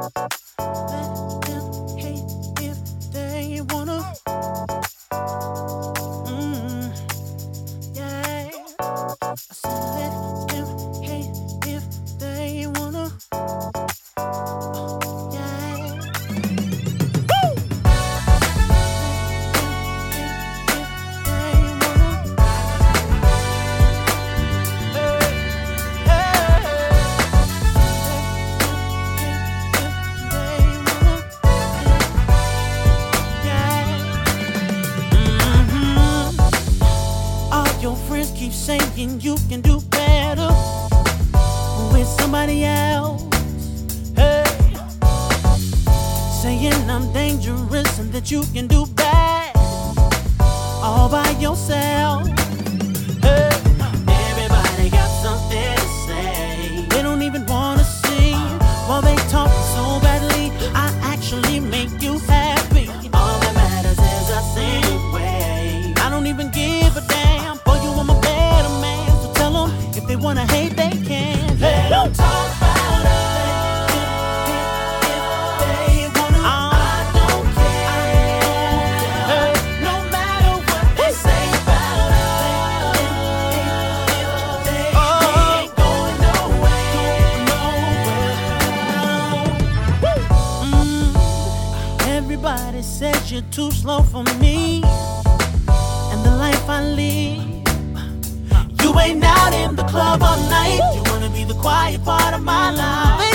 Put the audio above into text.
Let them hate if they wanna. Mm, yeah. I said let them hate if they wanna. Yeah. Woo! They wanna. All your friends keep saying you can do better with somebody else. Hey, saying I'm dangerous and that you can do bad all by yourself. Hey, everybody got something to say. They don't even wanna see while they talk so badly. I actually make you happy. All that matters is us anyway. I don't even give a damn. For you, I'm a better man. So tell them if they wanna hate, they can. Let them talk about us. Everybody says you're too slow for me and the life I live. You ain't out in the club all night. You wanna be the quiet part of my life.